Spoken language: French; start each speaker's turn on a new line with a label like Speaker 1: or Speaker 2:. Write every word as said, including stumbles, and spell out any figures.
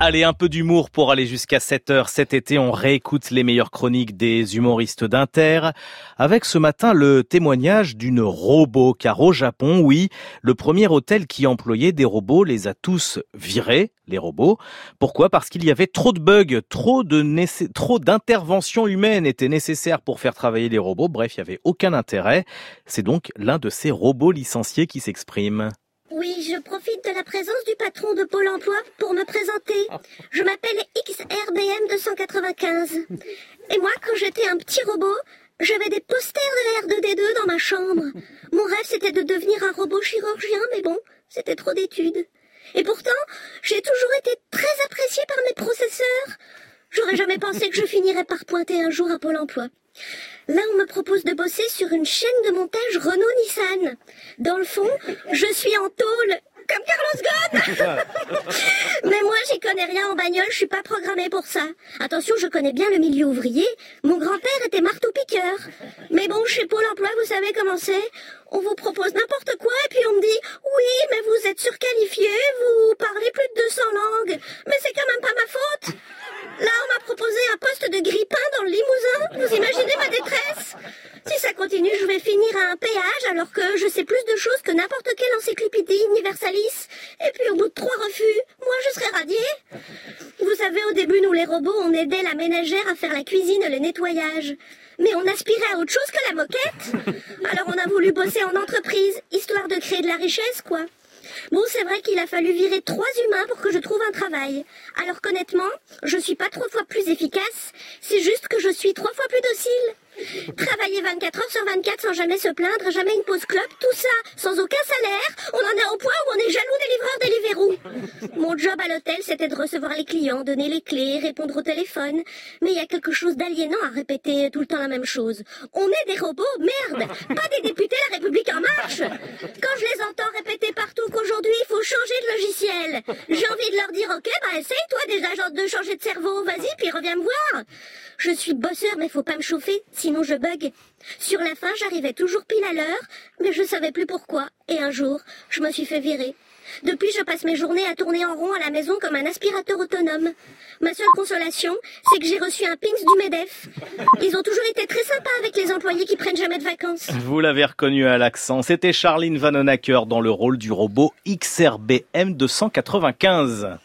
Speaker 1: Allez, un peu d'humour pour aller jusqu'à sept heures. Cet été, on réécoute les meilleures chroniques des humoristes d'Inter. Avec ce matin le témoignage d'une robot. Car au Japon, oui, le premier hôtel qui employait des robots les a tous virés, les robots. Pourquoi ? Parce qu'il y avait trop de bugs, trop de nécess- trop d'interventions humaines étaient nécessaires pour faire travailler les robots. Bref, il n'y avait aucun intérêt. C'est donc l'un de ces robots licenciés qui s'exprime.
Speaker 2: Oui, je profite de la présence du patron de Pôle emploi pour me présenter. Je m'appelle X R B M deux cent quatre-vingt-quinze. Et moi, quand j'étais un petit robot, j'avais des posters de la R deux D deux dans ma chambre. Mon rêve, c'était de devenir un robot chirurgien, mais bon, c'était trop d'études. Et pourtant, j'ai toujours été très appréciée par mes processeurs. J'aurais jamais pensé que je finirais par pointer un jour à Pôle emploi. Là, on me propose de bosser sur une chaîne de montage Renault-Nissan. Dans le fond, je suis en tôle, comme Carlos Ghosn. Mais moi, j'y connais rien en bagnole, je suis pas programmée pour ça. Attention, je connais bien le milieu ouvrier. Mon grand-père était marteau-piqueur. Mais bon, chez Pôle emploi, vous savez comment c'est. On vous propose n'importe quoi et puis on me dit « Oui, mais vous êtes surqualifié, vous parlez plus de deux cents langues. Mais c'est quand même pas ma faute. » Là, on m'a proposé un poste de grippin dans le Limousin. Vous imaginez ma détresse ? Si ça continue, je vais finir à un péage alors que je sais plus de choses que n'importe quelle encyclopédie universalis. Et puis au bout de trois refus, moi je serai radiée. Vous savez, au début, nous les robots, on aidait la ménagère à faire la cuisine et le nettoyage. Mais on aspirait à autre chose que la moquette. Alors on a voulu bosser en entreprise, histoire de créer de la richesse, quoi. Bon, c'est vrai qu'il a fallu virer trois humains pour que je trouve un travail. Alors qu'honnêtement, je suis pas trois fois plus efficace, c'est juste que je suis trois fois plus docile. Travailler vingt-quatre heures sur vingt-quatre sans jamais se plaindre, jamais une pause clope, tout ça, sans aucun salaire, on en est au point où on est jaloux des livreurs Deliveroo. Mon job à l'hôtel, c'était de recevoir les clients, donner les clés, répondre au téléphone. Mais il y a quelque chose d'aliénant à répéter tout le temps la même chose. On est des robots, merde, pas des députés La République En Marche. Quand je les entends répéter partout qu'aujourd'hui, il faut changer de logiciel, j'ai envie de leur dire, ok, bah essaye toi déjà de changer de cerveau, vas-y, puis reviens me voir. Je suis bosseur, mais faut pas me chauffer, sinon je bug. Sur la fin, j'arrivais toujours pile à l'heure, mais je savais plus pourquoi. Et un jour, je me suis fait virer. Depuis, je passe mes journées à tourner en rond à la maison comme un aspirateur autonome. Ma seule consolation, c'est que j'ai reçu un pins du MEDEF. Ils ont toujours été très sympas avec les employés qui prennent jamais de vacances.
Speaker 1: Vous l'avez reconnu à l'accent, c'était Charline Vanhoenacker dans le rôle du robot X R B M deux cent quatre-vingt-quinze.